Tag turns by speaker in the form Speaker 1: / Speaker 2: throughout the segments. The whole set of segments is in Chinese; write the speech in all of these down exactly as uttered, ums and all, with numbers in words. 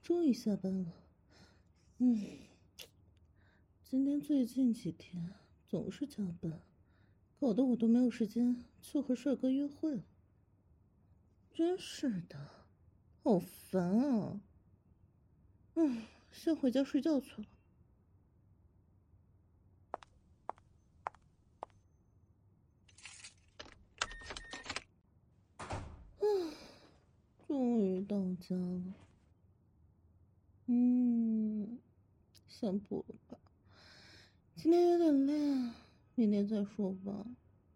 Speaker 1: 终于下班了。嗯，今天最近几天总是加班，搞得我都没有时间去和帅哥约会了。真是的，好烦啊！嗯，先回家睡觉去了。嗯，终于到家了。嗯，先补了吧，今天有点累啊，明天再说吧。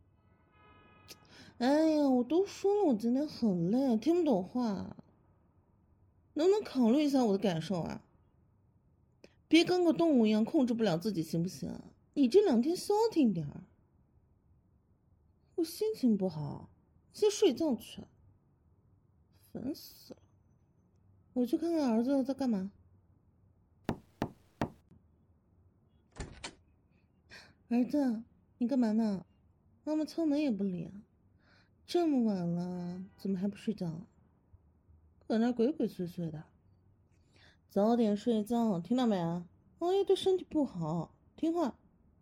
Speaker 1: 哎呀，我都说了我今天很累，听不懂话，能不能考虑一下我的感受啊？别跟个动物一样控制不了自己，行不行？你这两天消停点儿。我心情不好，先睡觉去。烦死了！我去看看儿子在干嘛。儿子，你干嘛呢？妈妈敲门也不理啊。这么晚了，怎么还不睡觉啊？搁那鬼鬼祟祟的。早点睡觉，听到没啊？熬夜对身体不好，听话。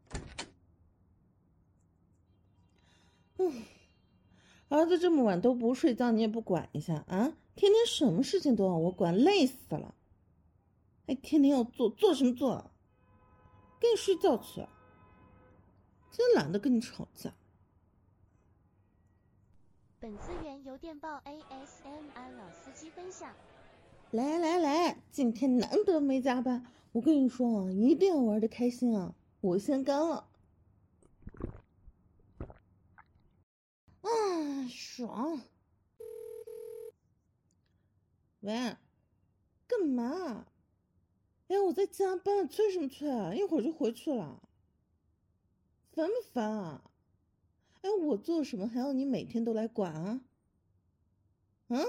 Speaker 1: 嗯，儿子这么晚都不睡觉，你也不管一下啊？天天什么事情都要我管，累死了。还天天要做，做什么做啊？赶紧睡觉去。真懒得跟你吵架。
Speaker 2: 本资源由电报 A S M R 老司机分享。
Speaker 1: 来来来，今天难得没加班，我跟你说啊，一定要玩得开心啊！我先干了。啊，爽！喂，干嘛？哎，我在加班，催什么催啊？一会儿就回去了。烦不烦啊？哎，我做什么还要你每天都来管啊？嗯？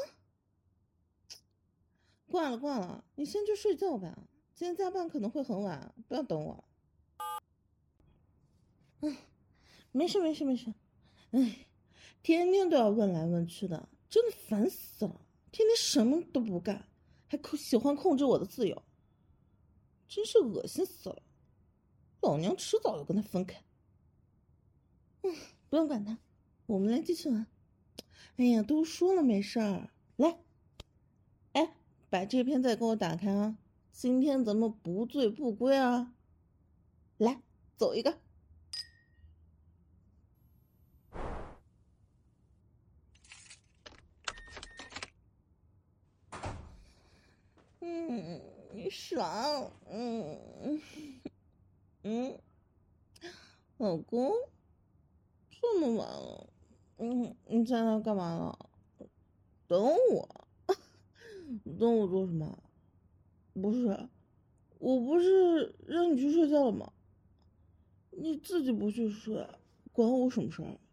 Speaker 1: 挂了挂了，你先去睡觉吧。今天加班可能会很晚，不要等我。嗯，没事没事没事。哎，天天都要问来问去的，真的烦死了。天天什么都不干，还喜欢控制我的自由，真是恶心死了。老娘迟早要跟他分开。嗯，不用管他，我们来继续玩。哎呀，都说了没事儿，来，哎，把这篇再给我打开啊！今天咱们不醉不归啊！来，走一个。嗯，爽，嗯嗯，老公，这么晚了，嗯，你在那干嘛呢？等我，等我做什么？不是，我不是让你去睡觉了吗？你自己不去睡，管我什么事儿？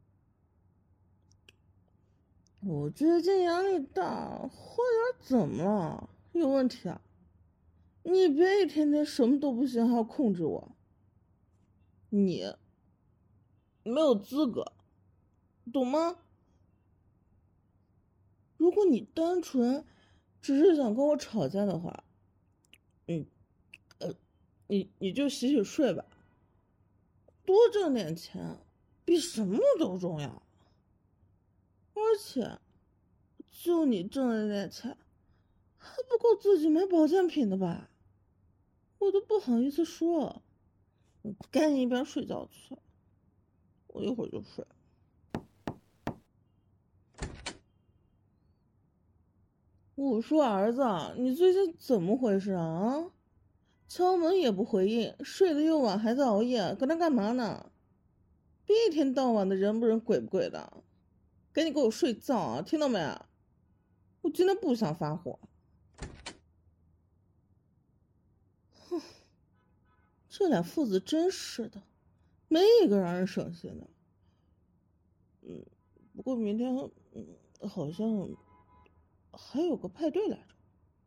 Speaker 1: 我最近压力大，花园怎么了？有问题啊？你别一天天什么都不行，还要控制我。你没有资格，懂吗？如果你单纯只是想跟我吵架的话，嗯，呃，你你就洗洗睡吧，多挣点钱比什么都重要。而且，就你挣的点钱，还不够自己买保健品的吧？我都不好意思说。你赶紧一边睡觉去，我一会儿就睡。我说儿子，你最近怎么回事啊？敲门也不回应，睡得又晚还在熬夜，搁那干嘛呢？别一天到晚的人不人鬼不鬼的，赶紧给我睡觉啊！听到没？我今天不想发火。哼，这俩父子真是的，没一个让人省心的。嗯，不过明天嗯好像还有个派对来着，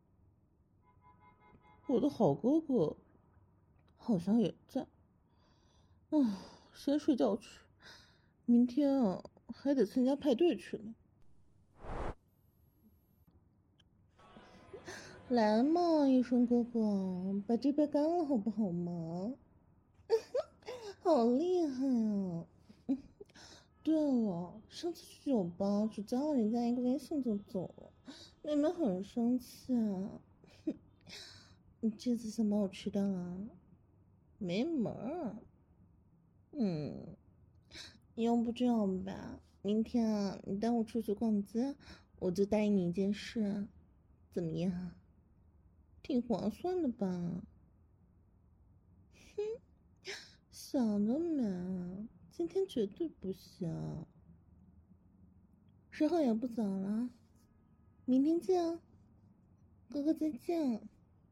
Speaker 1: 我的好哥哥好像也在。嗯，先睡觉去，明天啊还得参加派对去呢。 来嘛，医生哥哥，把这杯干了好不好嘛？好厉害啊！对了，上次去酒吧只加了人家一个微信就走了，妹妹很生气啊。你这次想把我吃掉啊？没门儿！嗯，要不这样吧，明天啊，你带我出去逛街，我就答应你一件事，怎么样？挺划算的吧？哼，想得美，今天绝对不行。时候也不早了，明天见啊，哥哥再见。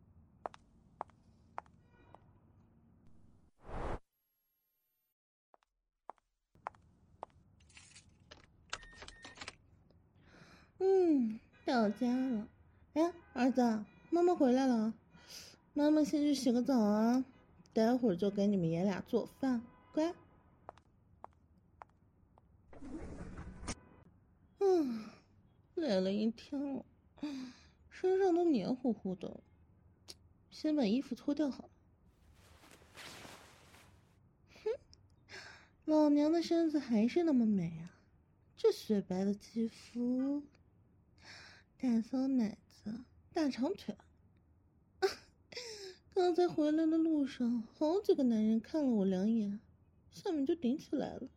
Speaker 1: 嗯，到家了。哎，儿子，妈妈回来了，妈妈先去洗个澡啊，待会儿就给你们爷俩做饭，乖。嗯，累了一天了，身上都黏糊糊的，先把衣服脱掉好了。哼，老娘的身子还是那么美啊，这雪白的肌肤，大骚奶子，大长腿。刚才回来的路上，好几个男人看了我两眼，下面就顶起来了。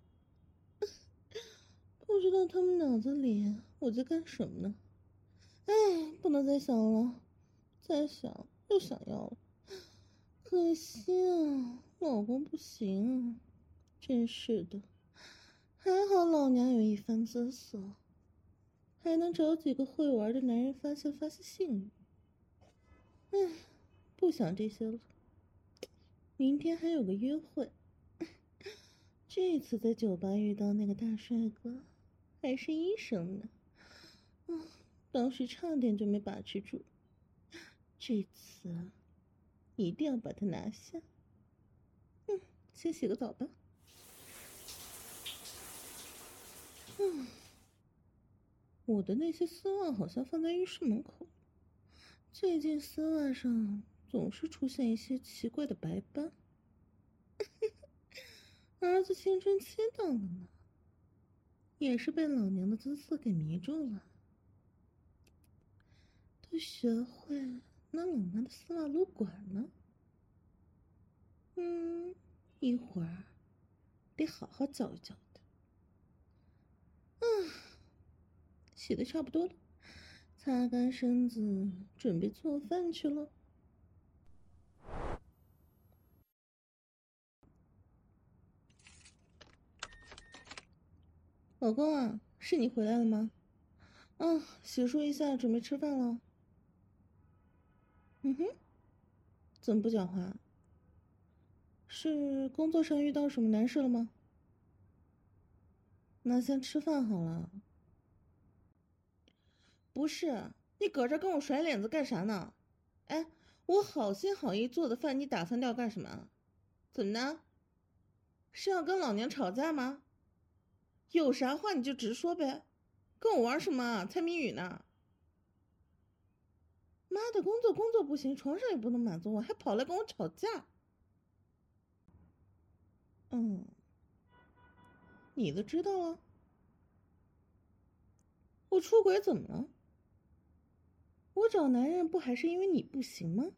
Speaker 1: 不知道他们脑子里我在干什么呢？哎，不能再想了，再想又想要了。可惜啊，老公不行啊，真是的。还好老娘有一番姿色，还能找几个会玩的男人发泄发泄性欲。哎，不想这些了。明天还有个约会，这次在酒吧遇到那个大帅哥，还是医生呢。嗯，当时差点就没把持住。这次一定要把他拿下。嗯，先洗个澡吧。嗯，我的那些丝袜好像放在浴室门口，最近丝袜上总是出现一些奇怪的白斑。儿子青春期到了呢，也是被老娘的姿色给迷住了，都学会拿老娘的丝袜撸管了。嗯，一会儿得好好教育教育他。嗯，洗的差不多了，擦干身子，准备做饭去了。老公啊，是你回来了吗？啊，洗漱一下，准备吃饭了。嗯哼，怎么不讲话？是工作上遇到什么难事了吗？那先吃饭好了。不是，你搁这跟我甩脸子干啥呢？哎，我好心好意做的饭，你打翻掉干什么？怎么呢？是要跟老娘吵架吗？有啥话你就直说呗，跟我玩什么猜谜语呢？妈的，工作工作不行，床上也不能满足我，还跑来跟我吵架。嗯，你都知道了。我出轨怎么了？我找男人不还是因为你不行吗？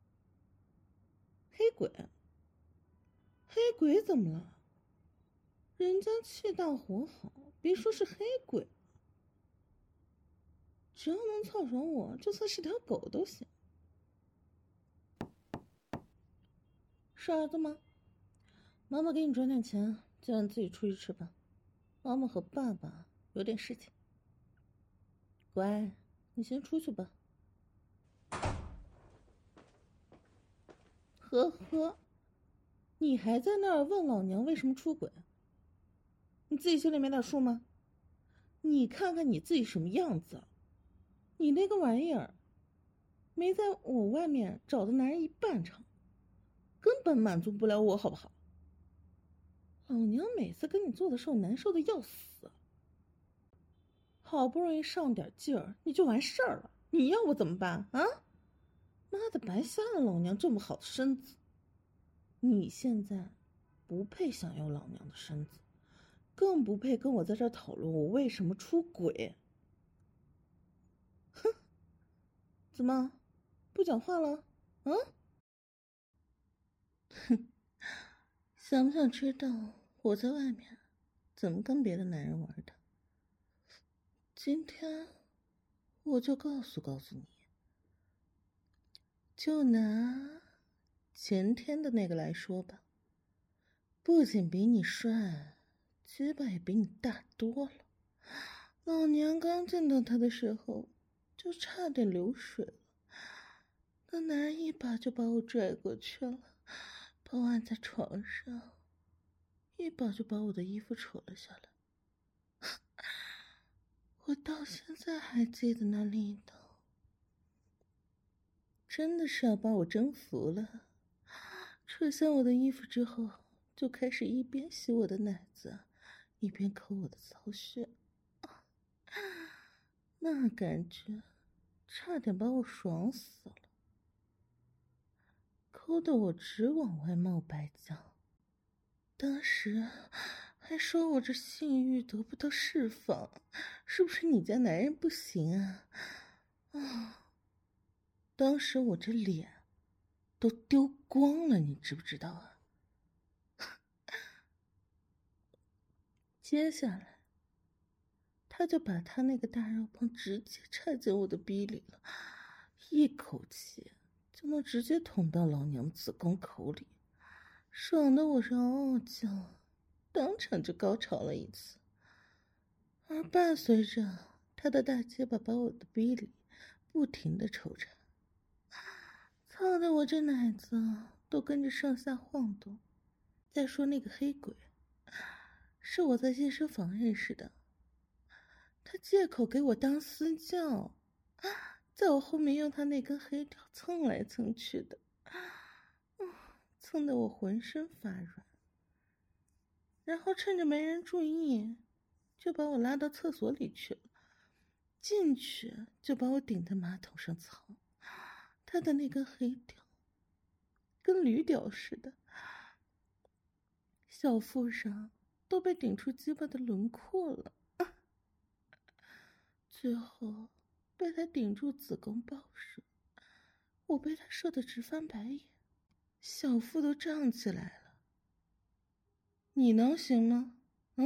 Speaker 1: 黑鬼？黑鬼怎么了？人家气大活好，别说是黑鬼，只要能操爽我，就算是条狗都行。是儿子吗？妈妈给你转点钱，叫你自己出去吃吧。妈妈和爸爸有点事情。乖，你先出去吧。呵呵，你还在那儿问老娘为什么出轨？你自己心里没点数吗？你看看你自己什么样子，你那个玩意儿，没在我外面找的男人一半长，根本满足不了我，好不好？老娘每次跟你做的时候难受的要死，好不容易上点劲儿，你就完事儿了，你要我怎么办啊？ 妈的，白瞎了老娘这么好的身子！你现在不配享用老娘的身子，更不配跟我在这儿讨论我为什么出轨。哼，怎么不讲话了？嗯？哼，想不想知道我在外面怎么跟别的男人玩的？今天我就告诉告诉你。就拿前天的那个来说吧，不仅比你帅，鸡巴也比你大多了。老娘刚见到他的时候，就差点流水了。那男人一把就把我拽过去了，把我按在床上，一把就把我的衣服扯了下来。我到现在还记得那力道，真的是要把我征服了。扯下我的衣服之后，就开始一边洗我的奶子，一边抠我的骚穴。那感觉差点把我爽死了，抠得我直往外冒白浆。当时还说我这性欲得不到释放，是不是你家男人不行啊？啊！当时我这脸都丢光了，你知不知道啊？接下来他就把他那个大肉棒直接插进我的逼里了，一口气就能直接捅到老娘子宫口里，爽得我是嗷嗷叫，当场就高潮了一次。而伴随着他的大鸡巴把我的逼里不停的抽插，操的我这奶子都跟着上下晃动。再说那个黑鬼，是我在健身房认识的，他借口给我当私教，在我后面用他那根黑条蹭来蹭去的，蹭得我浑身发软。然后趁着没人注意，就把我拉到厕所里去了，进去就把我顶在马桶上操。他的那根黑条跟驴屌似的，小腹上都被顶出鸡巴的轮廓了，最后被他顶住子宫爆射，我被他射得直翻白眼，小腹都胀起来了。你能行吗？嗯？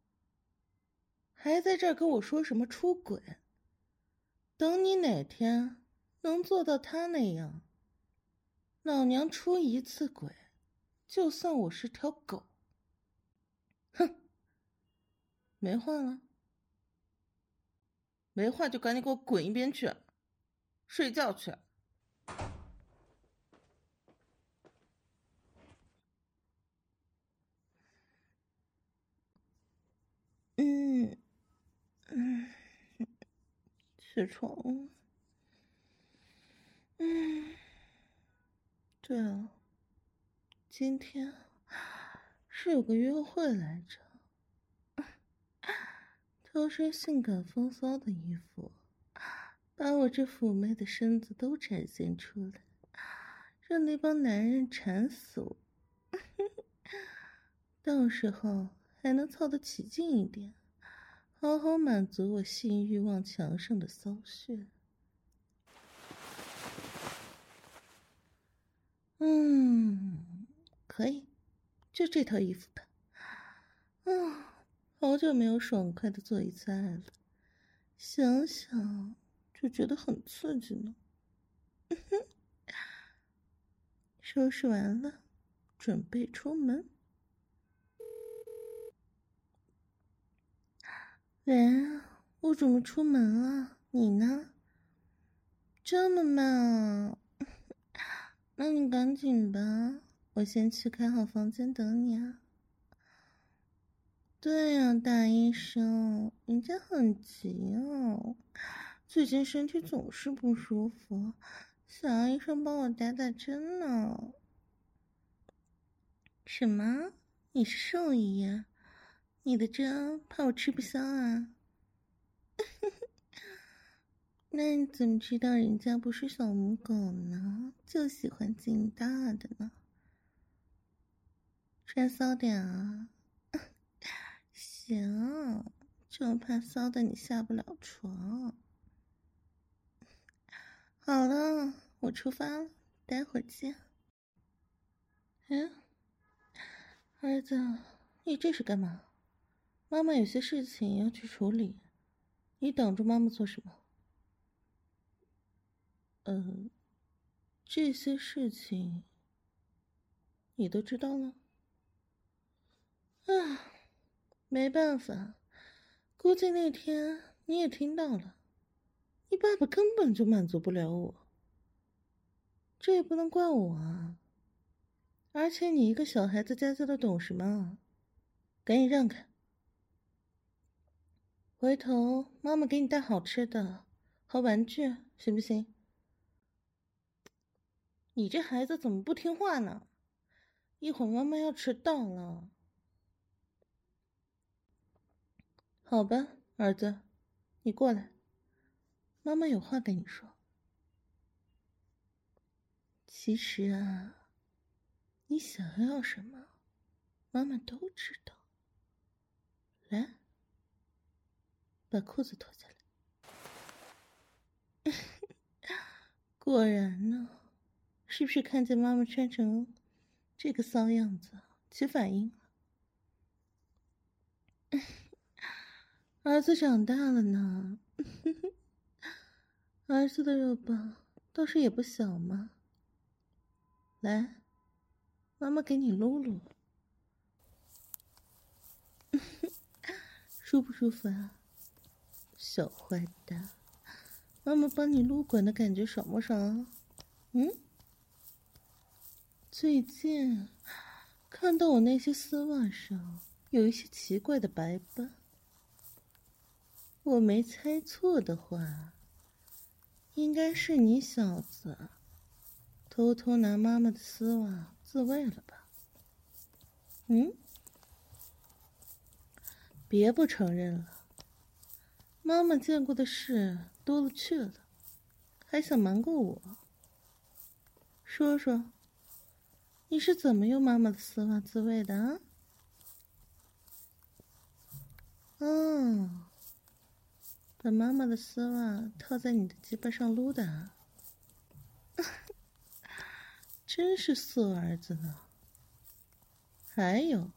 Speaker 1: 还在这儿跟我说什么出轨？等你哪天能做到他那样，老娘出一次轨，就算我是条狗。哼，没话了？没话就赶紧给我滚一边去，睡觉去。嗯嗯，起床了。嗯，对了，今天是有个约会来着，挑身性感风骚的衣服，把我这妩媚的身子都展现出来，让那帮男人馋死我。到时候还能操得起劲一点，好好满足我性欲望强盛的骚穴。嗯，可以，就这套衣服吧。嗯，好久没有爽快的做一次爱了，想想就觉得很刺激呢。收拾完了，准备出门。喂，我准备出门了，你呢？这么慢啊？那你赶紧吧，我先去开好房间等你啊。对呀，大医生，人家很急哦，最近身体总是不舒服，想要医生帮我打打针呢。什么？你是兽医呀？你的针怕我吃不消啊？ 那你怎么知道人家不是小母狗呢？就喜欢劲大的呢？穿骚点啊！行，就怕骚的你下不了床。好了，我出发了，待会儿见。嗯，儿子，你这是干嘛？妈妈有些事情要去处理，你等着妈妈做什么？嗯，这些事情你都知道了？啊，没办法，估计那天你也听到了，你爸爸根本就满足不了我，这也不能怪我啊。而且你一个小孩子家教的懂什么？赶紧让开！回头妈妈给你带好吃的和玩具，行不行？你这孩子怎么不听话呢？一会儿妈妈要迟到了。好吧，儿子，你过来，妈妈有话跟你说。其实啊，你想要什么，妈妈都知道。来，把裤子脱下来。果然呢，是不是看见妈妈穿成这个骚样子起反应了？儿子长大了呢，儿子的肉棒倒是也不小嘛。来，妈妈给你撸撸。舒不舒服啊？小坏蛋，妈妈帮你撸滚的感觉爽不爽？嗯？最近看到我那些丝袜上有一些奇怪的白斑，我没猜错的话，应该是你小子偷偷拿妈妈的丝袜自慰了吧？嗯？别不承认了，妈妈见过的事多了去了，还想瞒过我？说说，你是怎么用妈妈的丝袜自慰的啊？哦，把妈妈的丝袜套在你的鸡巴上撸的啊？真是色儿子呢。还有，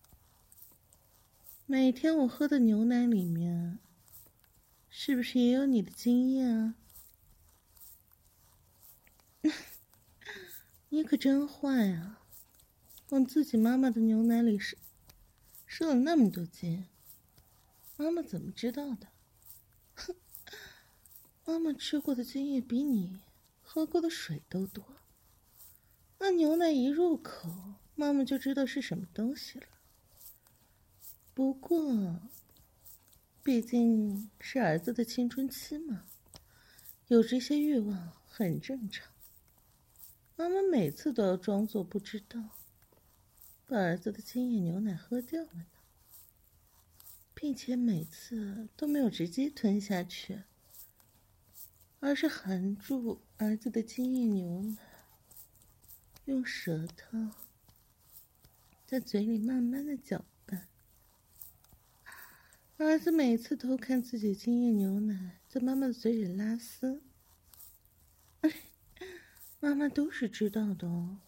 Speaker 1: 每天我喝的牛奶里面，是不是也有你的精液啊？你可真坏啊，往自己妈妈的牛奶里射射了那么多精，妈妈怎么知道的？哼，妈妈吃过的精液比你喝过的水都多，那牛奶一入口，妈妈就知道是什么东西了。不过，毕竟是儿子的青春期嘛，有这些欲望很正常。妈妈每次都要装作不知道，把儿子的精液牛奶喝掉了呢，并且每次都没有直接吞下去，而是含住儿子的精液牛奶，用舌头在嘴里慢慢的搅拌。儿子每次偷看自己精液牛奶在妈妈的嘴里拉丝，妈妈都是知道的哦。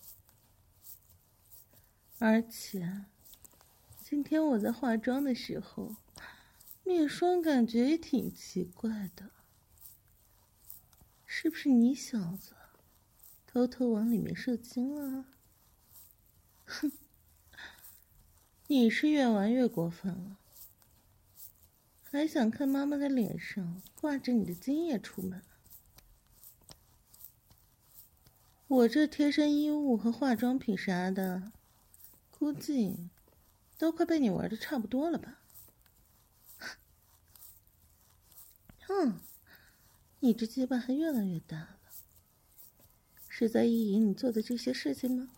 Speaker 1: 而且今天我在化妆的时候，面霜感觉也挺奇怪的，是不是你小子偷偷往里面射精了？哼，你是越玩越过分了，还想看妈妈的脸上挂着你的精液出门？我这贴身衣物和化妆品啥的，估计都快被你玩的差不多了吧？哼，你这鸡巴还越来越大了，是在意淫你做的这些事情吗？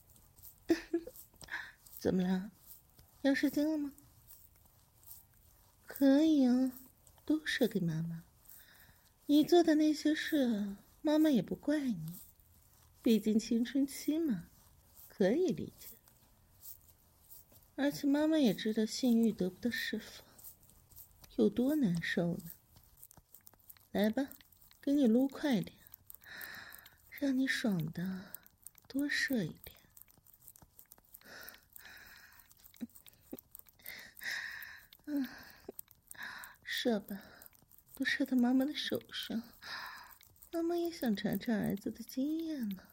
Speaker 1: 怎么了？要射精了吗？可以啊，都射给妈妈， 你做的那些事，妈妈也不怪你，毕竟青春期嘛，可以理解。而且妈妈也知道性欲得不到释放，有多难受呢。来吧，给你撸快点，让你爽的多射一点。嗯，射吧，都射到妈妈的手上，妈妈也想尝尝儿子的经验呢。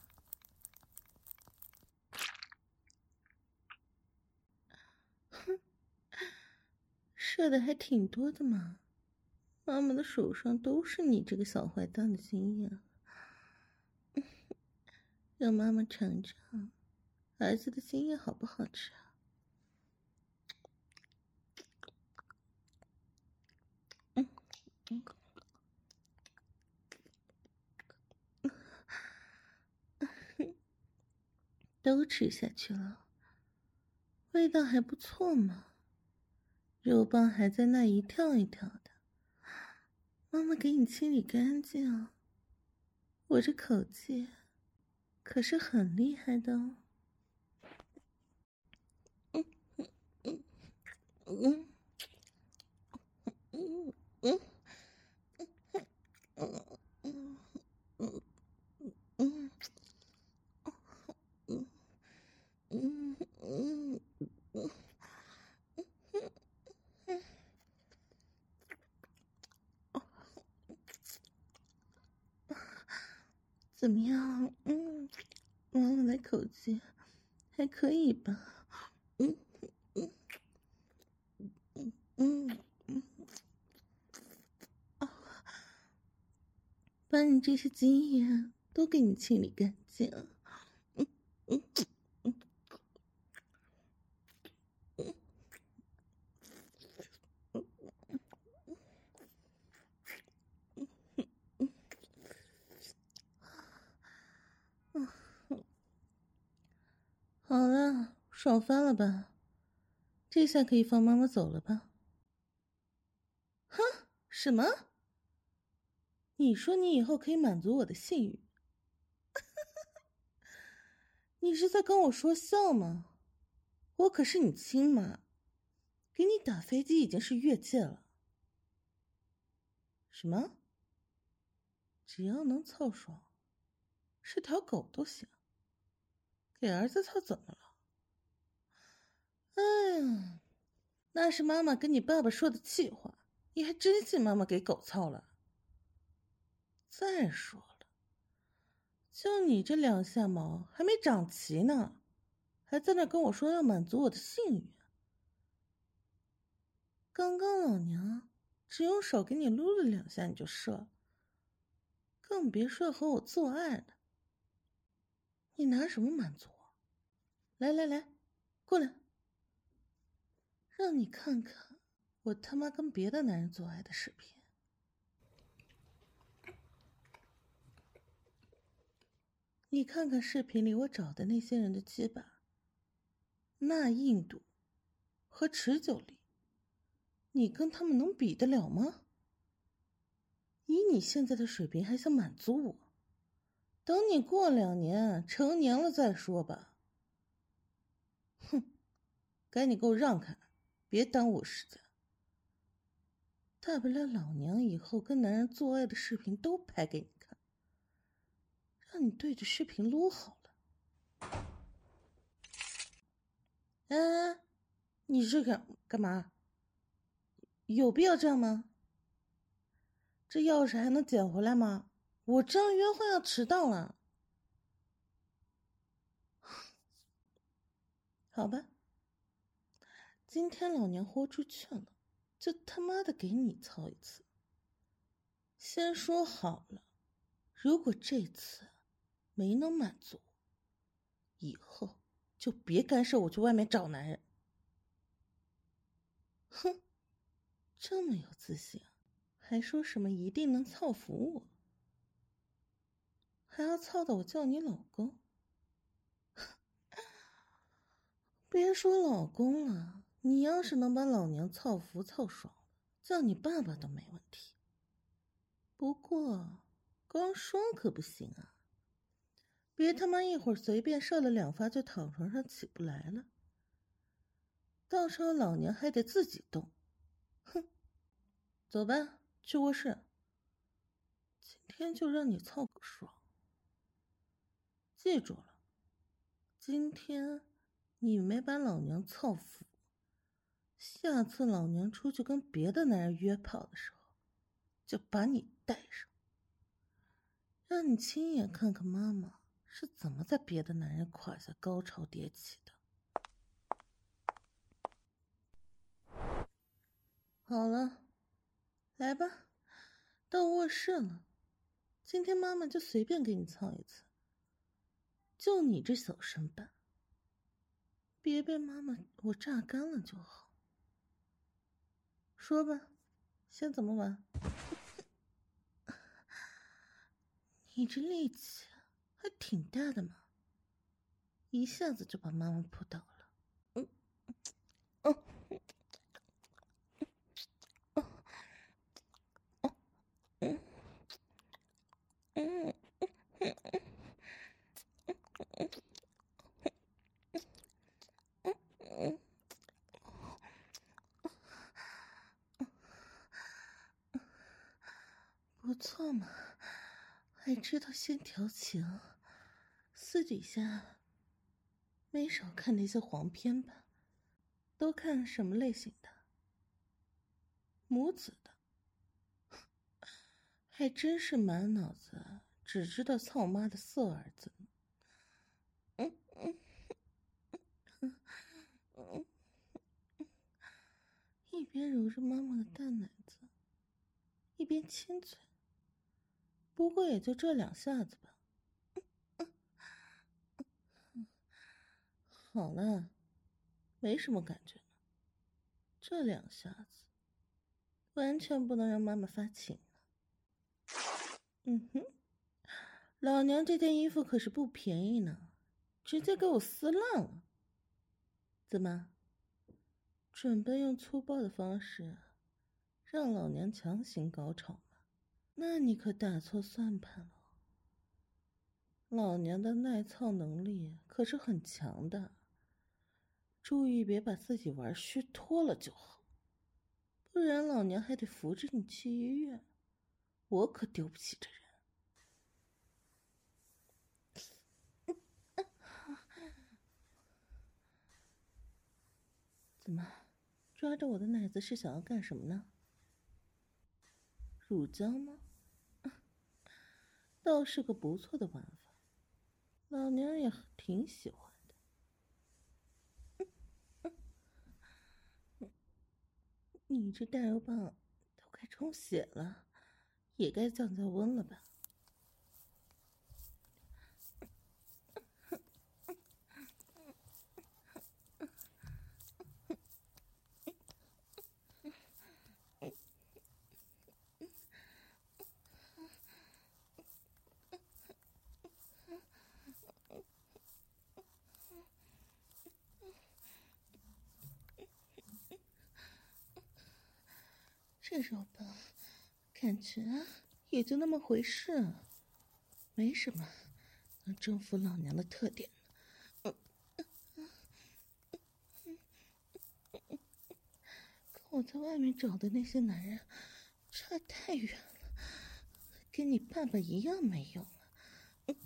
Speaker 1: 哼，射的还挺多的嘛，妈妈的手上都是你这个小坏蛋的经验。让妈妈尝尝儿子的经验好不好吃啊？嗯嗯，都吃下去了，味道还不错嘛。肉棒还在那一跳一跳的，妈妈给你清理干净。我这口技可是很厉害的哦。嗯嗯嗯嗯嗯嗯嗯嗯嗯嗯嗯嗯嗯。怎么样？嗯，妈妈的口技还可以吧？嗯嗯嗯嗯嗯，啊，把你这些经验都给你清理干净。嗯嗯嗯嗯嗯嗯，好了，爽翻了吧？这下可以放妈妈走了吧？哼，什么？你说你以后可以满足我的性欲？你是在跟我说笑吗？我可是你亲妈，给你打飞机已经是越界了。什么？只要能凑爽，是条狗都行。给儿子凑怎么了？哎呀，那是妈妈跟你爸爸说的气话，你还真信妈妈给狗凑了？再说了，就你这两下毛还没长齐呢，还在那跟我说要满足我的性欲。刚刚老娘只用手给你撸了两下你就射，更别说和我做爱了。你拿什么满足我？来来来，过来，让你看看我他妈跟别的男人做爱的视频。你看看视频里我找的那些人的鸡巴，那硬度和持久力，你跟他们能比得了吗？以你现在的水平还想满足我？等你过两年成年了再说吧。哼，赶紧给我让开，别耽误我时间。大不了老娘以后跟男人做爱的视频都拍给你看，让你对着视频撸好了。哎，你这干干嘛？有必要这样吗？这钥匙还能捡回来吗？我这样约会要迟到了。好吧，今天老娘豁出去了，就他妈的给你操一次。先说好了，如果这次没能满足，以后就别干涉我去外面找男人。哼，这么有自信，还说什么一定能操服我，还要操到我叫你老公。别说老公了，你要是能把老娘操服操爽，叫你爸爸都没问题。 不过刚说可不行啊，别他妈一会儿随便射了两发就躺床上起不来了，到时候老娘还得自己动。哼，走吧，去卧室。今天就让你操个爽。记住了，今天你没把老娘操服，下次老娘出去跟别的男人约炮的时候，就把你带上，让你亲眼看看妈妈是怎么在别的男人胯下高潮迭起的。好了，来吧，到卧室了。今天妈妈就随便给你操一次，就你这小身板，别被妈妈我榨干了就好。说吧，先怎么玩？你这力气还挺大的嘛，一下子就把妈妈扑倒了。嗯，哦，哦，哦，嗯，嗯，嗯，嗯，嗯，不错嘛，还知道先调情，私底下没少看那些黄片吧？都看什么类型的？母子的，还真是满脑子只知道操妈的色儿子呢。嗯嗯嗯嗯，一边揉着妈妈的大奶子，一边亲嘴。不过也就这两下子吧。好了，没什么感觉呢。这两下子，完全不能让妈妈发情了。嗯哼，老娘这件衣服可是不便宜呢，直接给我撕烂了。怎么，准备用粗暴的方式让老娘强行高潮吗？那你可打错算盘了。老娘的耐操能力可是很强的，注意别把自己玩虚脱了就好，不然老娘还得扶着你去医院，我可丢不起这人。怎么，抓着我的奶子是想要干什么呢？乳胶吗？倒是个不错的玩法，老娘也挺喜欢的。你这大肉棒都快充血了，也该降降温了吧？这肉棒感觉也就那么回事，没什么能征服老娘的特点。嗯，跟我在外面找的那些男人差太远了，跟你爸爸一样没用了。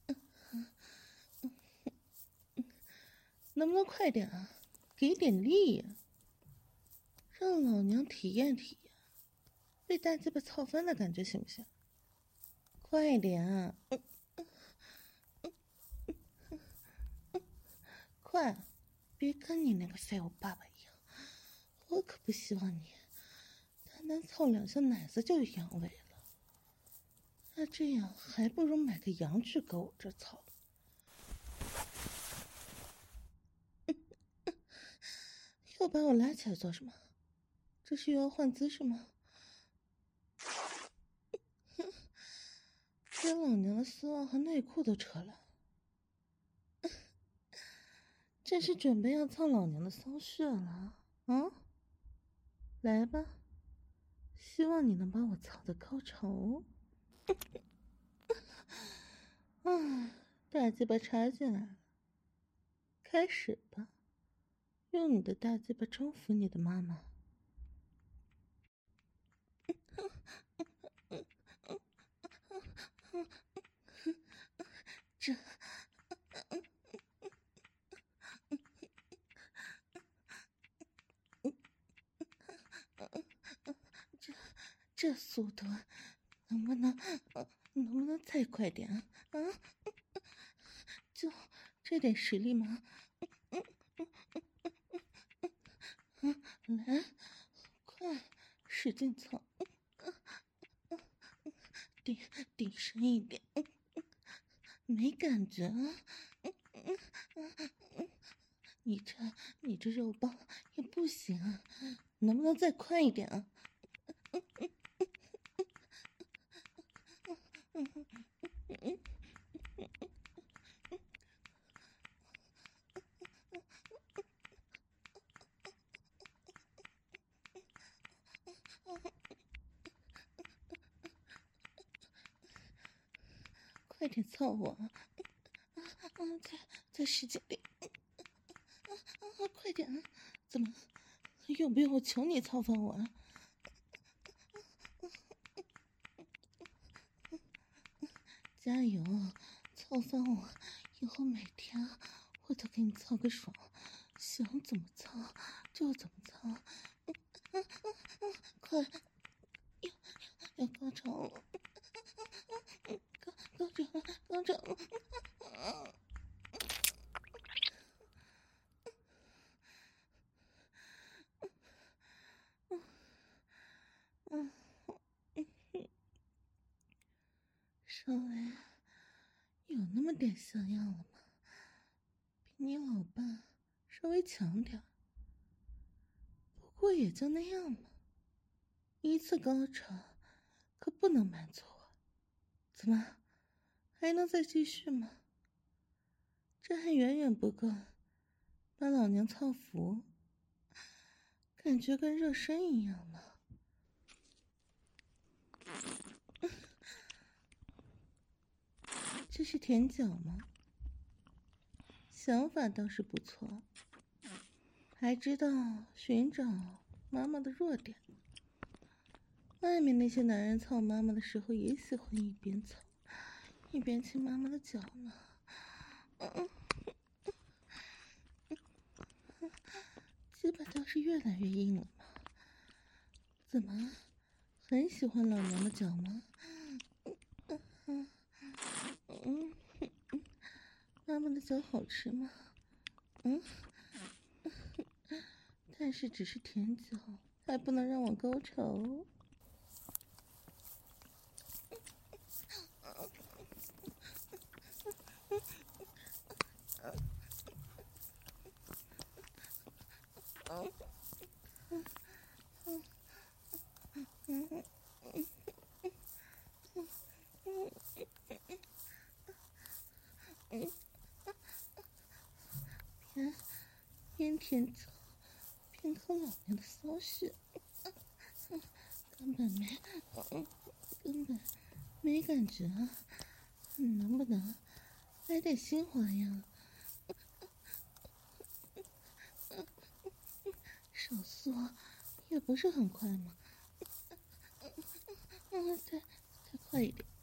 Speaker 1: 能不能快点啊？给点力呀、啊，让老娘体验体验被大鸡巴操翻的感觉，行不行？快点啊！嗯嗯嗯嗯嗯，快！别跟你那个废物爸爸一样，我可不希望你单单操两下奶子就阳痿了。那这样还不如买个羊去搁我这操。又把我拉起来做什么？这是又要换姿势吗？连老娘的丝袜和内裤都扯了，这是准备要操老娘的骚穴了啊！来吧， 希望你能把我操的高潮哦。啊，大鸡巴插进来了，开始吧，用你的大鸡巴征服你的妈妈。这这这速度能不能能不能再快点啊？啊，就这点实力吗？来，快使劲操，顶顶深一点，没感觉啊？你这你这肉棒也不行啊，能不能再快一点啊？快点操我啊！啊，再再使劲点！啊啊，快点啊！怎么用不用我求你操翻我啊？加油，操翻我！以后每天我都给你操个爽，想怎么操就怎么操。啊啊啊！快，要要高潮了！高高潮了，高潮了！啊！嗯嗯，稍微有那么点像样了吗？比你老爸稍微强点，不过也就那样嘛。一次高潮可不能满足我，怎么还能再继续吗？这还远远不够把老娘操服，感觉跟热身一样呢。这是舔脚吗？想法倒是不错，还知道寻找妈妈的弱点。外面那些男人操妈妈的时候也喜欢一边操一边亲妈妈的脚呢。嗯，鸡巴倒是越来越硬了吗？怎么很喜欢老娘的脚吗？嗯嗯嗯，妈妈的脚好吃吗？嗯，但是只是舔脚，还不能让我高潮。边边舔脚边抠老娘的骚穴，根本没，根本没感觉啊！能不能来点新花样？手速也不是很快嘛，嗯，再再快一点。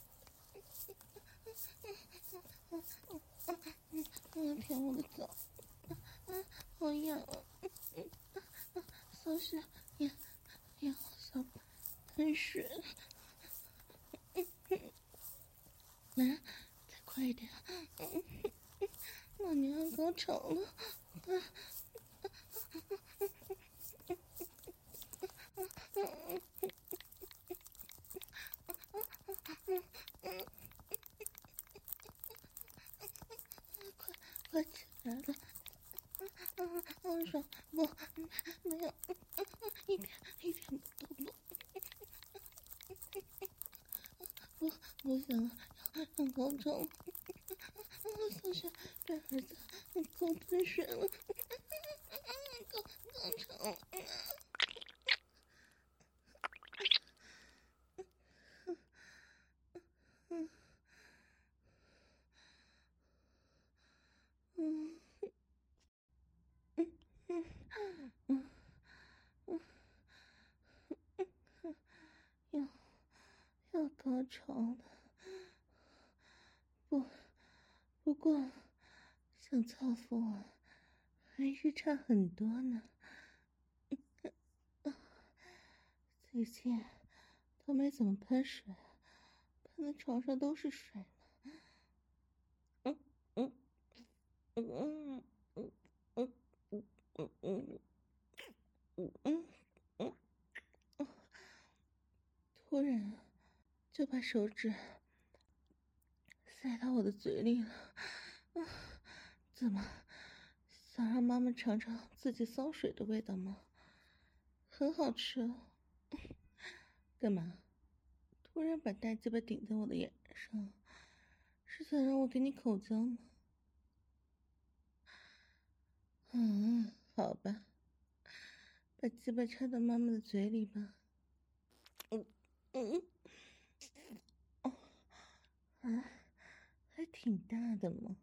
Speaker 1: 嗯，舔我的脚，啊，好痒啊！骚穴也也好想喷水，来，再快一点！老娘要高潮了！啊！快快起来了！啊，好爽！不，没有，一点一点都不，不不想让高潮了！啊，小雪对儿子够喷水了！高高潮！ 要高潮了。不，不过想操服我还是差很多呢。最近都没怎么喷水，喷的床上都是水呢。嗯嗯嗯嗯嗯嗯嗯嗯嗯嗯嗯，突然就把手指塞到我的嘴里了。啊，怎么想让妈妈尝尝自己骚水的味道吗？很好吃哦。干嘛？突然把大鸡巴顶在我的眼上，是想让我给你口交吗？嗯，好吧，把鸡巴插到妈妈的嘴里吧。嗯嗯，哦，啊，还挺大的嘛。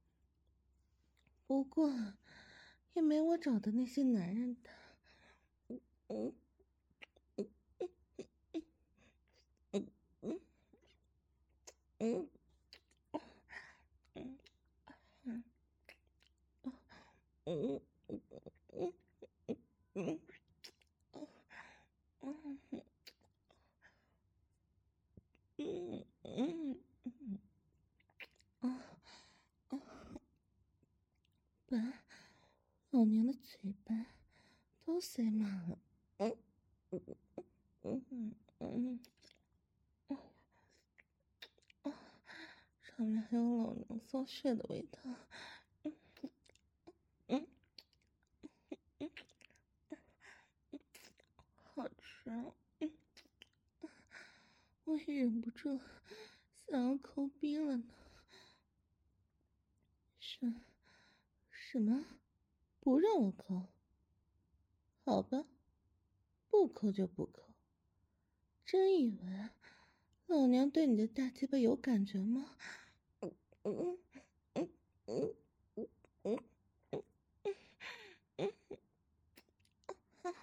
Speaker 1: 不过也没我找的那些男人大。嗯嗯嗯嗯嗯嗯嗯嗯嗯嗯嗯嗯嗯嗯嗯嗯啊啊！把老娘的嘴巴都塞满了。嗯嗯嗯嗯嗯嗯啊！上面还有老娘骚血的味道。嗯嗯嗯，好吃啊。嗯，我也忍不住想要抠逼了呢。什什么？不让我抠？好吧，不抠就不抠。真以为老娘对你的大鸡巴有感觉吗？嗯嗯嗯嗯嗯嗯嗯嗯嗯，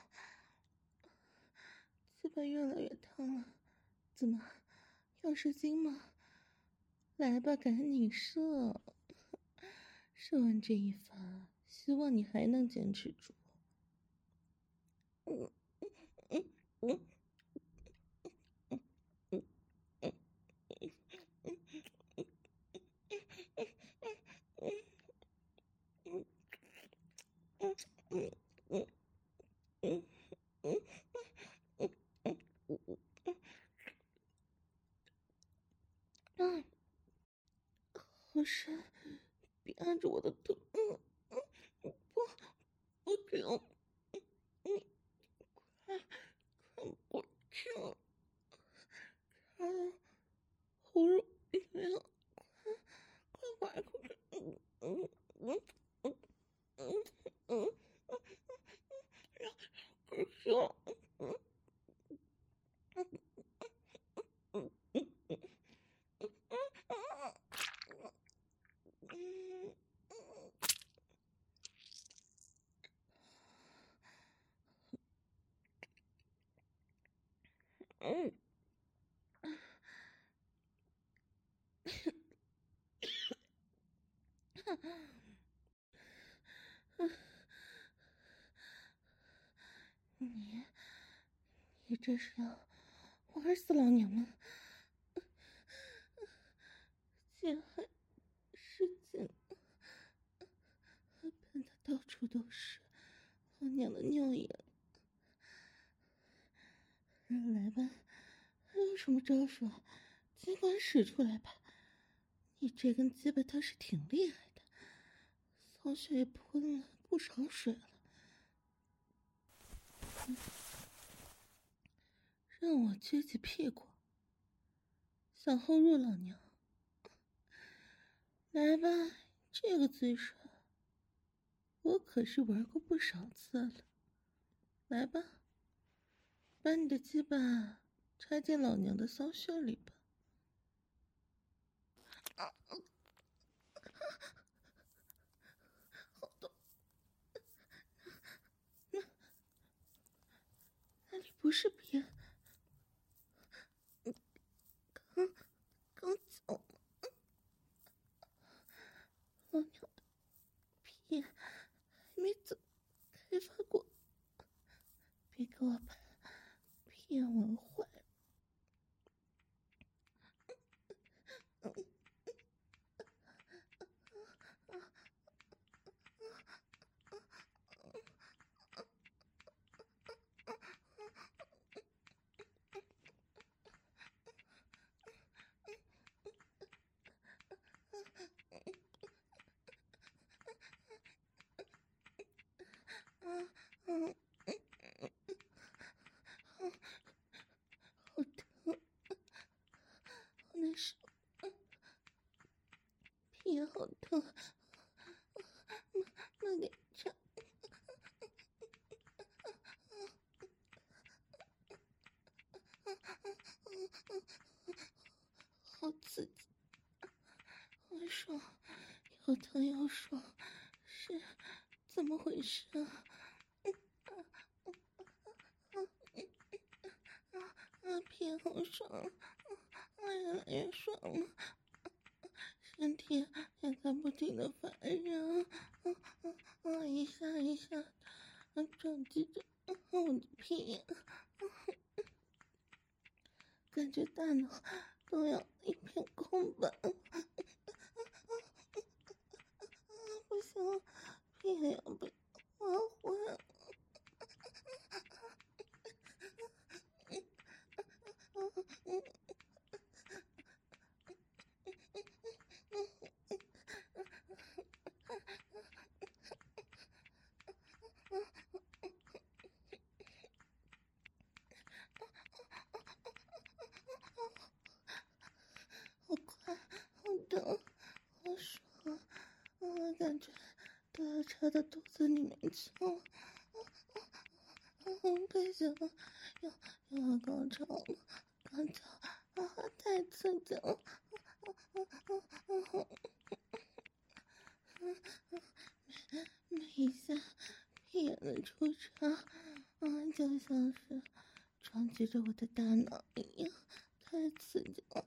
Speaker 1: 鸡巴越来越烫了，怎么要射精吗？来吧，赶紧射！射完这一发，希望你还能坚持住。嗯嗯嗯嗯嗯嗯嗯嗯嗯嗯嗯嗯嗯嗯，好深，别按着我的头。嗯嗯，不，不行。嗯，快快过去了。啊，喉咙里面，快快快快！嗯嗯嗯嗯嗯嗯嗯，让可笑。嗯嗯嗯嗯嗯嗯嗯嗯，你你这是要玩死老娘吗？竟还使劲，喷的到处都是老娘的尿液。来吧，还有什么招数？尽管使出来吧。你这根鸡巴倒是挺厉害的，骚血也喷了不少水了。嗯，让我撅起屁股，想后入老娘。来吧，这个姿势我可是玩过不少次了。来吧，把你的鸡巴插进老娘的骚穴里吧。啊，好痛！那那里不是别， 骗玩坏了。嗯嗯，好疼，好难受，屁眼好疼，慢慢点插，好刺激，好爽，又疼又爽，是怎么回事啊？啊，屁眼好爽，越来越爽了，身体也在不停的发热，啊啊啊！一下一下，啊，撞击着我的屁眼，感觉大脑都要一片空白，不行，屁眼要被玩坏了。好快，好疼，好爽，我感觉都要插到肚子里面去了，不行，要要高潮了，高潮啊，太刺激了，每一下屁眼的出插，啊，就像是撞击着我的大脑一样，太刺激了。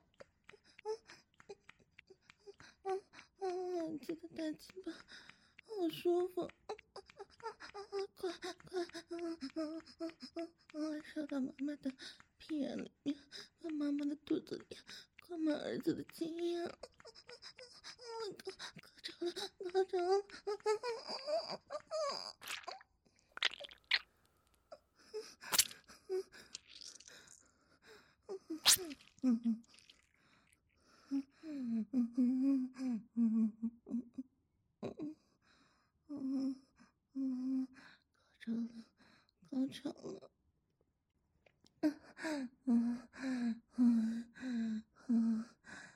Speaker 1: 啊啊！这个大鸡巴好舒服，啊啊啊！快快啊啊啊啊！射到妈妈的屁眼里面，把妈妈的肚子里灌满儿子的精液，啊啊！高高潮了，高潮了！嗯嗯。嗯嗯嗯嗯嗯嗯嗯嗯嗯，高潮了，高潮了，嗯嗯嗯嗯嗯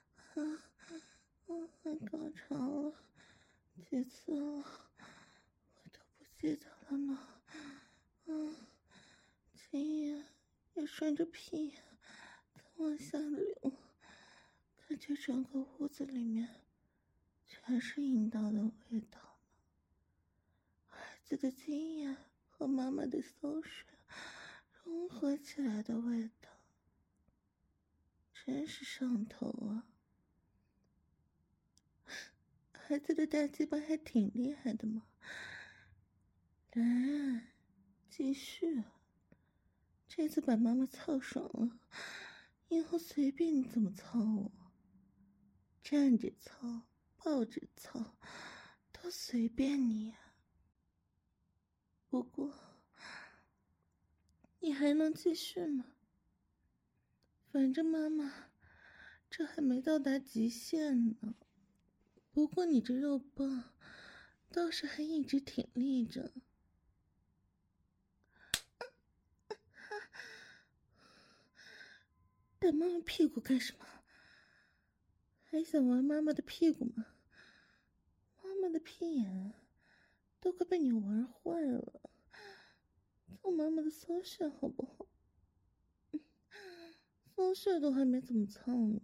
Speaker 1: 嗯，高潮了，几次了，我都不记得了呢。嗯，精液也顺着屁眼往下流，感觉整个屋子里面全是阴道的味道呢，儿子的精液和妈妈的馊水融合起来的味道，真是上头啊！儿子的大鸡巴还挺厉害的嘛，来，继续，这次把妈妈操爽了，以后随便你怎么操我，站着操，抱着操，都随便你啊。不过，你还能继续吗？反正妈妈这还没到达极限呢。不过你这肉棒倒是还一直挺立着。打妈妈屁股干什么？还想玩妈妈的屁股吗？妈妈的屁眼都快被你玩坏了，做妈妈的骚穴好不好？骚穴都还没怎么操呢。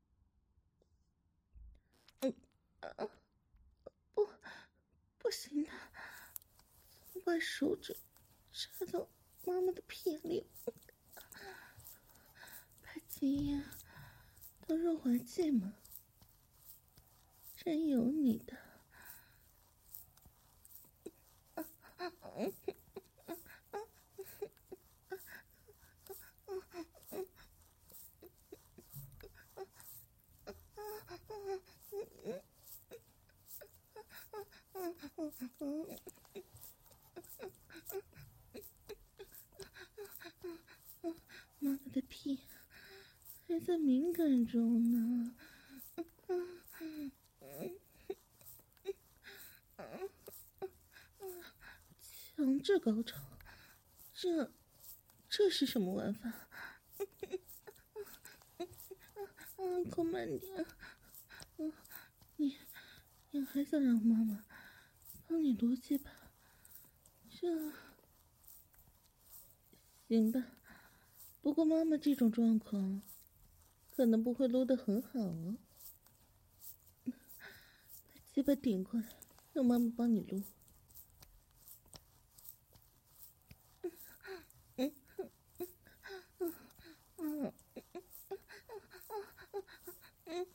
Speaker 1: 嗯啊，不，不行的，把手指插到妈妈的屁眼里，把精液都润滑剂吗？真有你的！ 还在敏感中呢。强制高潮，这这是什么玩法？啊，快慢点！嗯，你你还想让妈妈帮你撸几把？这行吧，不过妈妈这种状况可能不会撸得很好哦。把鸡巴顶过来，让妈妈帮你撸。嗯嗯嗯嗯嗯，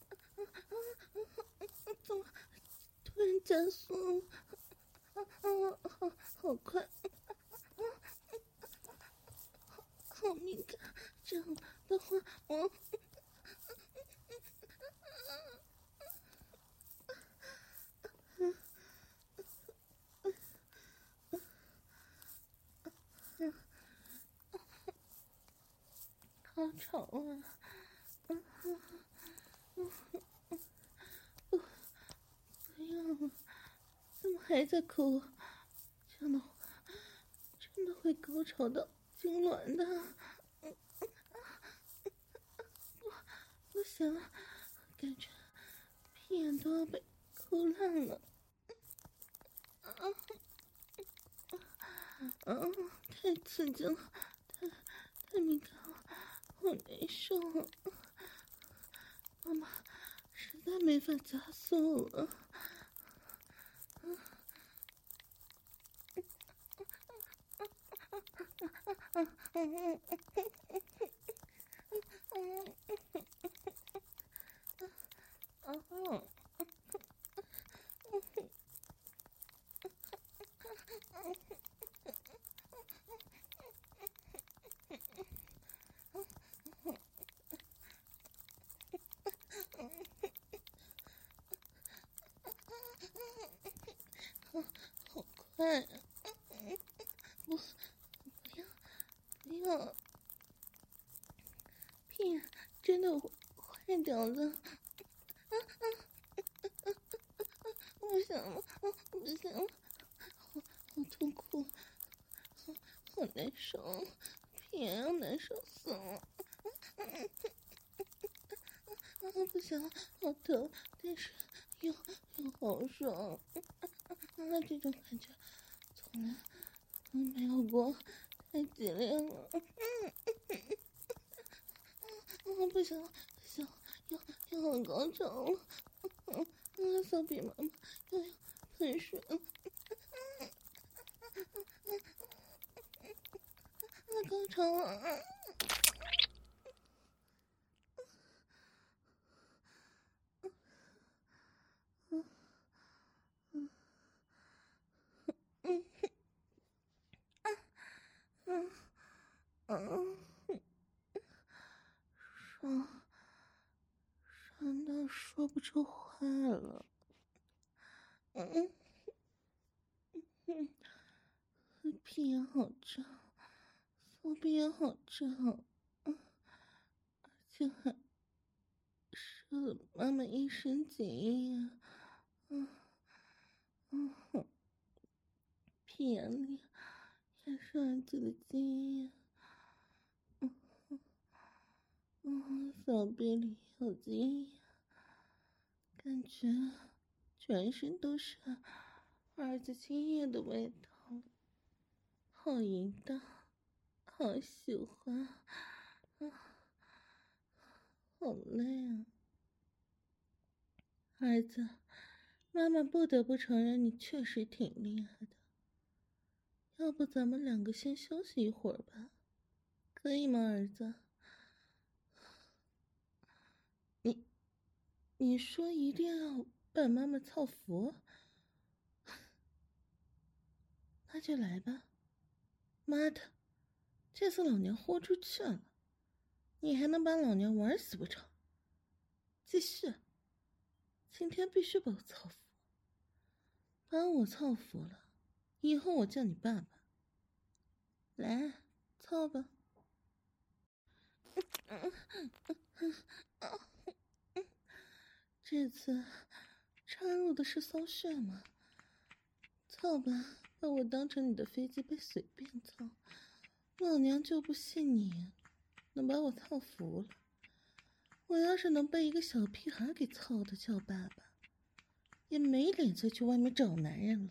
Speaker 1: 怎么突然加速？啊啊，好好快！好敏感，这样的话我好吵啊！不不要了，怎么还在哭？这样的话真的会高潮到痉挛的。不不行了，感觉屁眼都要被抠烂了。啊啊！太刺激了，太太敏感了，好难受啊！妈妈实在没法加速了。好快啊！不，不要，不要！屁眼真的坏掉了！啊啊！不行了，不行了，好好痛苦，好好难受，屁眼要难受死了！啊，不行了，好疼，但是又又好爽！啊，这种感觉从来没有过，太激烈了！啊，不行了，不行了，要要很高潮了！啊，小比妈妈又要喷水了！啊，高潮了！嗯嗯嗯，爽爽到说不出话了。嗯嗯，屁眼好胀，骚逼也好胀，嗯，而且还射了妈妈一身精液，嗯嗯，屁眼里也是儿子的精液，嗯嗯，骚逼里有精液，感觉全身都是儿子精液的味道，好淫荡，好喜欢，啊，好累啊！儿子，妈妈不得不承认你确实挺厉害的。要不咱们两个先休息一会儿吧，可以吗，儿子？你，你说一定要把妈妈操服，那就来吧。妈的，这次老娘豁出去了，你还能把老娘玩死不成？继续，今天必须把我操服，把我操服了，以后我叫你爸爸。来，操吧。 这次插入的是骚穴吗？操吧，把我当成你的飞机杯随便操，老娘就不信你能把我操服了。我要是能被一个小屁孩给操的叫爸爸，也没脸再去外面找男人了。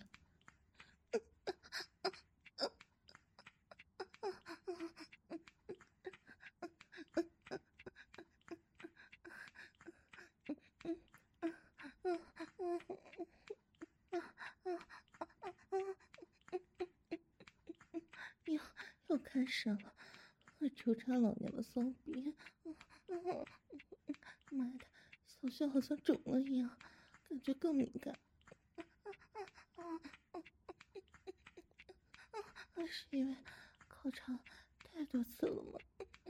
Speaker 1: 又又开始了，我抽插老娘的骚逼，妈的，小穴好像肿了一样，感觉更敏感。是因为高潮太多次了吗？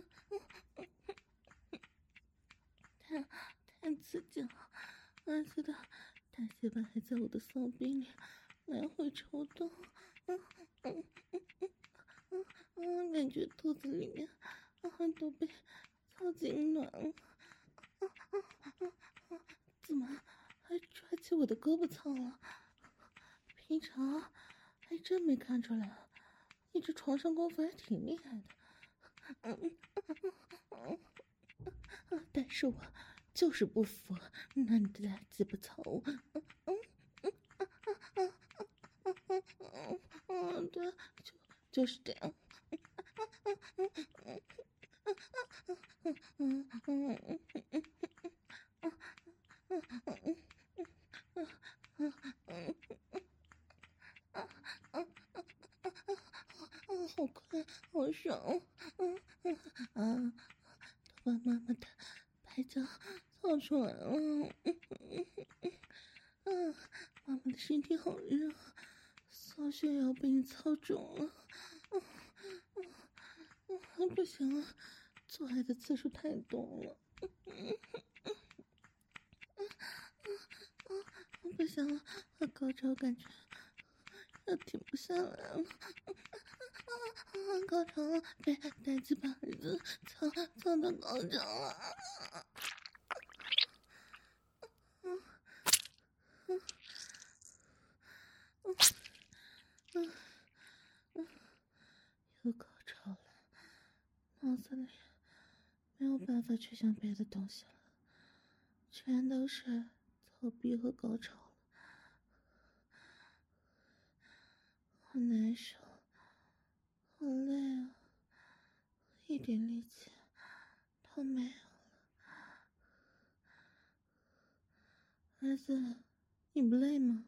Speaker 1: 太太刺激了，儿子的大血管还在我的骚逼里来回抽动，嗯嗯嗯嗯嗯嗯，感觉肚子里面啊都被操紧暖了，啊啊啊啊！怎么还抓起我的胳膊操了？平常还真没看出来，你这床上功夫还挺厉害的。嗯嗯嗯嗯，但是我就是不服，那你的鸡巴操我。嗯嗯嗯嗯嗯嗯嗯嗯嗯，对，就就是这样。嗯嗯嗯嗯嗯嗯嗯嗯嗯嗯，好快，好爽，嗯嗯啊，都把妈妈的白脚操出来了，嗯嗯嗯嗯，妈妈的身体好热，骚穴要被你操肿了，嗯嗯嗯，不行了，做爱的次数太多了，嗯嗯嗯嗯嗯，不行了，我高潮感觉要停不下来了。高潮了，被带鸡巴儿子操操到高潮了。嗯嗯嗯嗯嗯，又高潮了，脑子里没有办法去想别的东西了，全都是操逼和高潮了，好难受，好累啊，一点力气都没有了。儿子，你不累吗？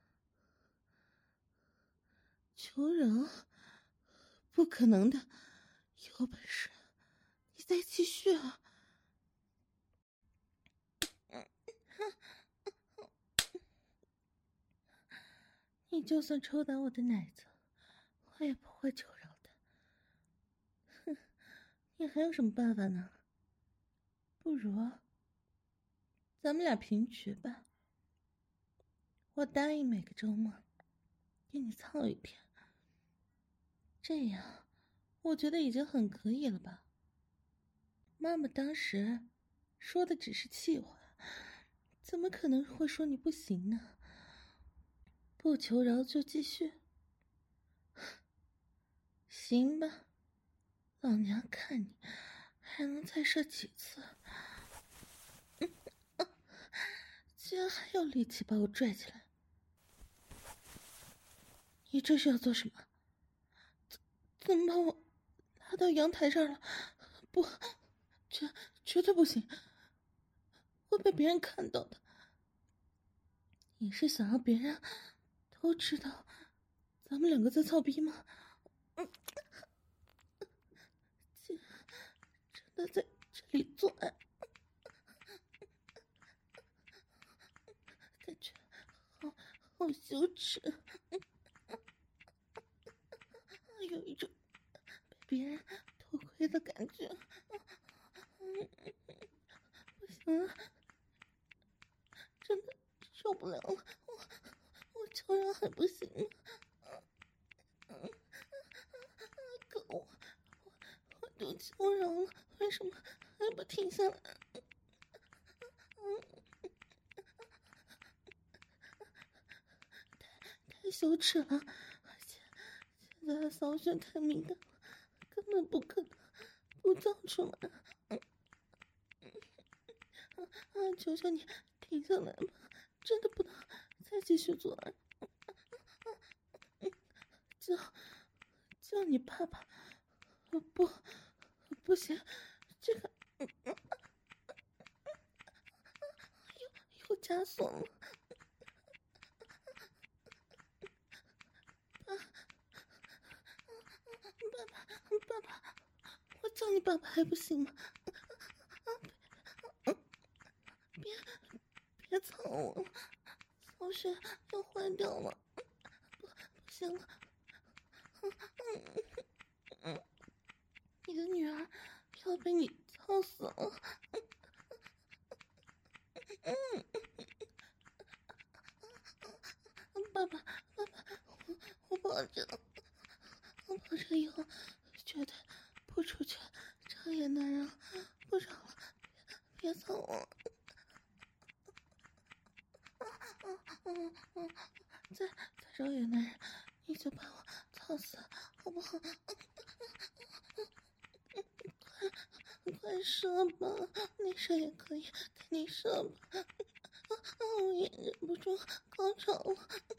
Speaker 1: 求饶？不可能的，有本事你再继续啊！你就算抽打我的奶子，我也不会求饶的。哼，你还有什么办法呢？不如咱们俩平局吧。我答应每个周末给你操一天，这样我觉得已经很可以了吧。妈妈当时说的只是气话，怎么可能会说你不行呢？不求饶就继续。行吧，老娘看你还能再射几次。居然还有力气把我拽起来，你这是要做什么？怎怎么把我拉到阳台上了？不，绝绝对不行，会被别人看到的。你是想让别人都知道咱们两个在操逼吗？嗯，竟然真的在这里做爱，感觉好好羞耻，有一种被别人偷窥的感觉。不行了，真的受不了了，我我求饶还不行吗？可恶，我我都求饶了，为什么还还不停下来？太太羞耻了，而且现在的骚穴太敏感了，根本不可能不造出来。啊！求求你停下来吧，真的不能再继续做了。叫叫你爸爸，不不行，这个又又加速了。爸，爸爸，爸爸，我叫你爸爸还不行吗？别别操我了，骚穴要坏掉了，不不行了。你的女儿要被你操死了。爸爸，爸爸，我我保证，我保证以后绝对不出去招野男人，不找了，别别操我了。嗯嗯，再再招野男人，你就把我操死，好不好？快快射吧，你射也可以，赶紧射吧。我也忍不住高潮了，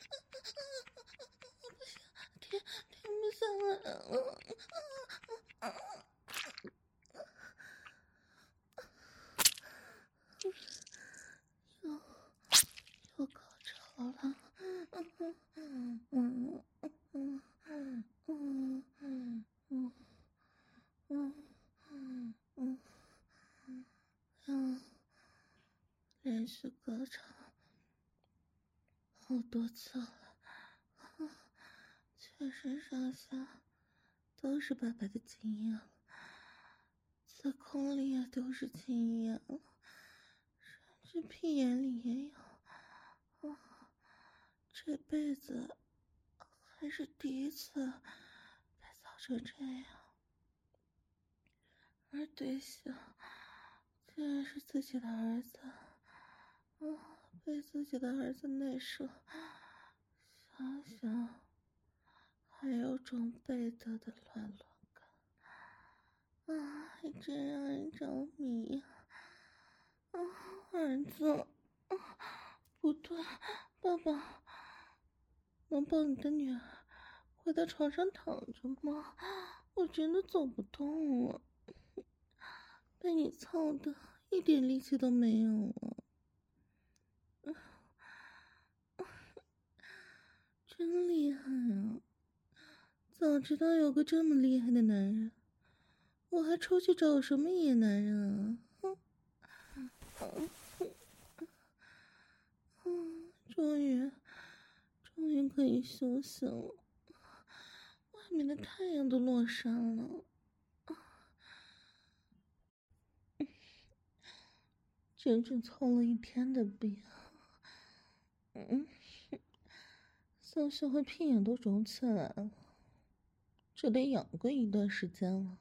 Speaker 1: 我不行，停停不下来了。又又高潮了。嗯嗯嗯嗯嗯嗯嗯嗯嗯嗯嗯，连续高潮好多次了，全身上下都是爸爸的经验了，子宫里也都是经验了，甚至屁眼里也有。啊，这辈子还是第一次被操成这样，而对象竟然是自己的儿子。啊，被自己的儿子内射，想想还有种贝德的乱乱感啊，还真让人着迷呀！啊，儿子，啊，不对，爸爸，能抱你的女儿回到床上躺着吗？我真的走不动了，被你操的一点力气都没有了。真厉害啊！早知道有个这么厉害的男人，我还出去找什么野男人啊？哼！嗯，终于，终于可以休息了。外面的太阳都落山了，整整操了一天的逼。嗯，骚穴和屁眼都肿起来了，这得养个一段时间了。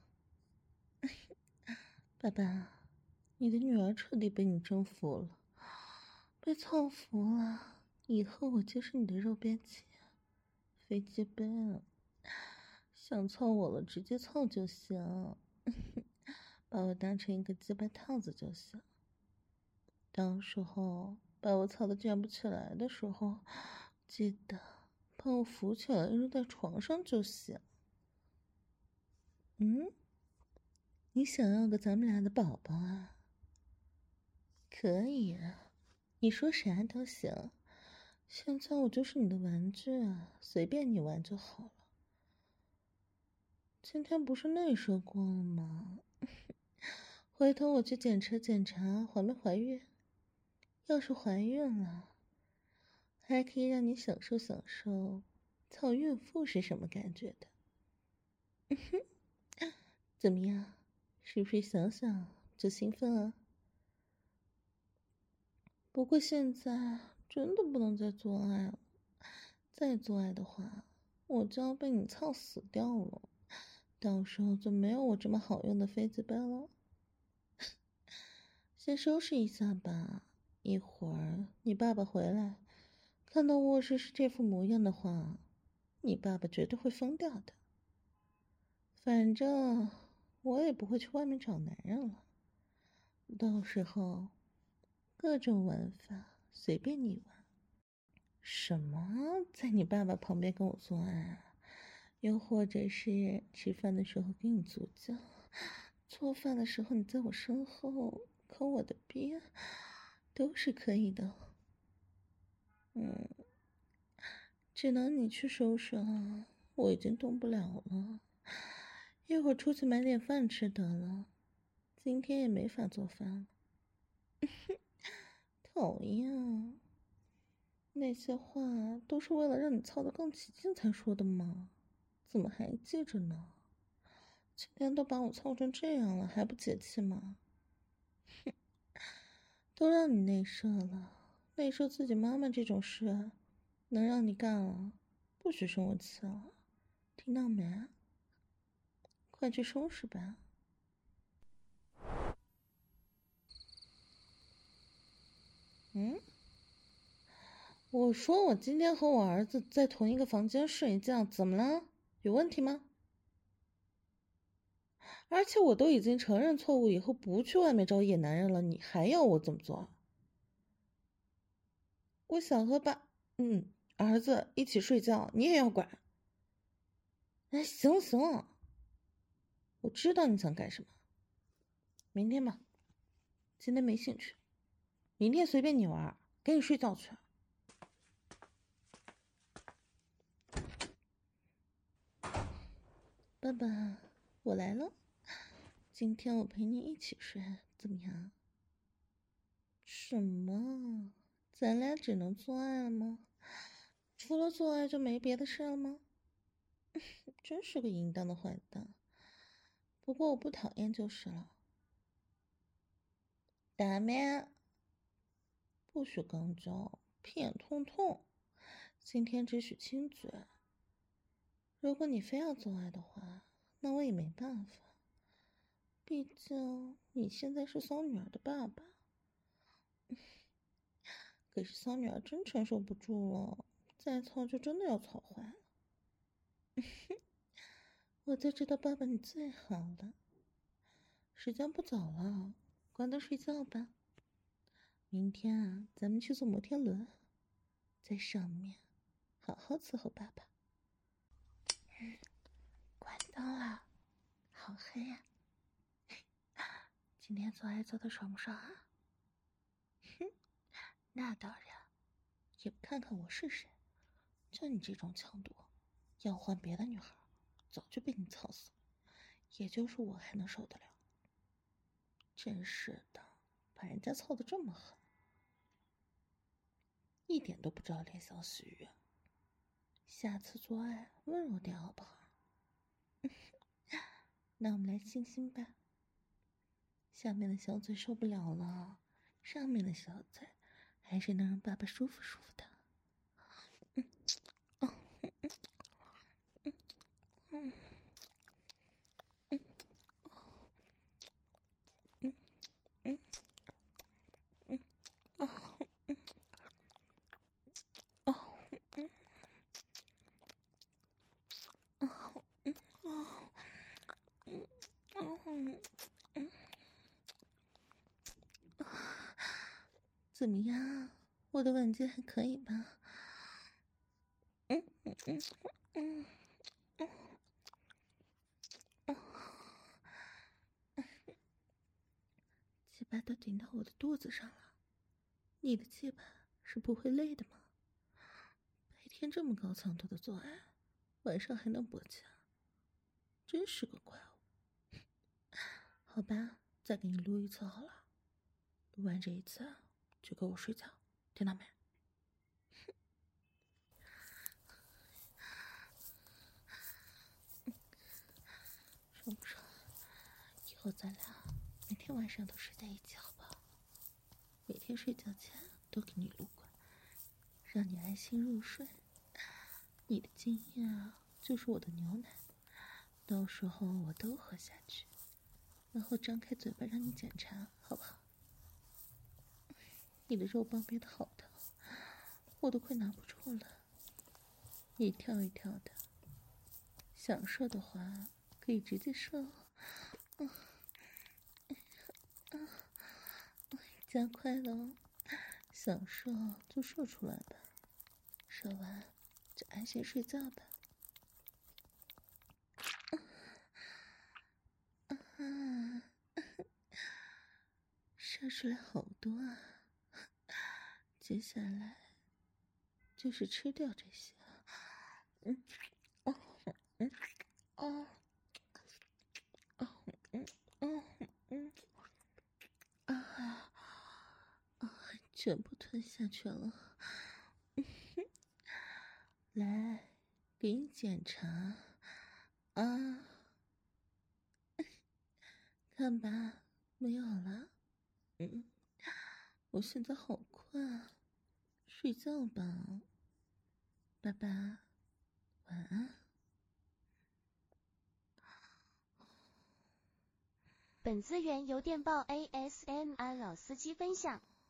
Speaker 1: 爸爸，你的女儿彻底被你征服了，被操服了，以后我就是你的肉边姐，飞机杯了。想操我了，直接操就行，把我当成一个鸡巴套子就行。到时候把我操的站不起来的时候，记得把我扶起来扔在床上就行。嗯，你想要个咱们俩的宝宝啊？可以啊，你说啥都行。现在我就是你的玩具啊，随便你玩就好了。今天不是内射过了吗？回头我去检查检查怀没怀孕。要是怀孕了，还可以让你享受享受操孕妇是什么感觉的。怎么样，是不是想想就兴奋啊？不过现在真的不能再做爱了，再做爱的话，我就要被你操死掉了，到时候就没有我这么好用的飞机杯了。 先收拾一下吧，一会儿你爸爸回来，看到卧室是这副模样的话，你爸爸绝对会疯掉的。反正我也不会去外面找男人了，到时候各种玩法随便你玩。什么在你爸爸旁边跟我做爱啊？又或者是吃饭的时候给你足脚，做饭的时候你在我身后抠我的边，都是可以的。嗯，只能你去收拾了，我已经动不了了。一会儿出去买点饭吃得了，今天也没法做饭了。讨厌，那些话都是为了让你操得更起劲才说的吗？怎么还记着呢？今天都把我操成这样了，还不解气吗？哼，都让你内射了，内射自己妈妈这种事，能让你干了，不许生我气了，听到没？快去收拾吧。嗯，我说我今天和我儿子在同一个房间睡一觉，怎么了？有问题吗？而且我都已经承认错误，以后不去外面找野男人了，你还要我怎么做？我想和爸，嗯，儿子一起睡觉，你也要管？哎，行了行了，我知道你想干什么，明天吧，今天没兴趣，明天随便你玩，赶紧睡觉去。爸爸，我来了，今天我陪你一起睡，怎么样？什么？咱俩只能做爱了吗？除了做爱就没别的事了吗？真是个淫荡的坏蛋。不过我不讨厌就是了。打咩？不许刚交，屁眼痛痛。今天只许亲嘴。如果你非要做爱的话，那我也没办法。毕竟你现在是骚女儿的爸爸。可是骚女儿真承受不住了，再操就真的要操坏了。我就知道爸爸你最好了。时间不早了，关灯睡觉吧。明天啊，咱们去坐摩天轮，在上面好好伺候爸爸。嗯，关灯了，好黑呀、啊。今天做爱做的爽不爽啊？哼，那当然，也不看看我是谁。就你这种强度，要换别的女孩，早就被你操死了。也就是我还能受得了。真是的，把人家操得这么狠，一点都不知道怜香惜玉。下次做爱温柔点好不好？那我们来亲亲吧。下面的小嘴受不了了，上面的小嘴还是能让爸爸舒服舒服的。嗯，哦，嗯嗯嗯嗯嗯嗯嗯哦嗯哦嗯哦嗯哦嗯哦嗯嗯，怎么样？我的吻技还可以吧？嗯嗯嗯嗯嗯嗯，鸡巴都顶到我的肚子上了，你的鸡巴是不会累的吗？白天这么高强度的做爱，晚上还能勃起啊？真是个怪物。好吧，再给你撸一次好了，撸完这一次就给我睡觉，听到没？爽不爽？以后咱俩每天晚上都睡在一起好不好？每天睡觉前都给你撸管，让你安心入睡。你的经验啊，就是我的牛奶，到时候我都喝下去，然后张开嘴巴让你检查，好不好？ 你的肉棒变得好疼，我都快拿不住了，一跳一跳的。想射的话，可以直接射。嗯，啊，加快了，想射就射出来吧，射完就安心睡觉吧。啊，射出来好多啊！接下来就是吃掉这些。嗯，哦，嗯，哦，哦，嗯，哦，嗯，啊，啊，全部吞下去了。来，给你检查啊，看吧，没有了。嗯，我现在好困啊，睡觉吧，爸爸，晚安。
Speaker 2: 本资源由电报 A S M R 老司机分享。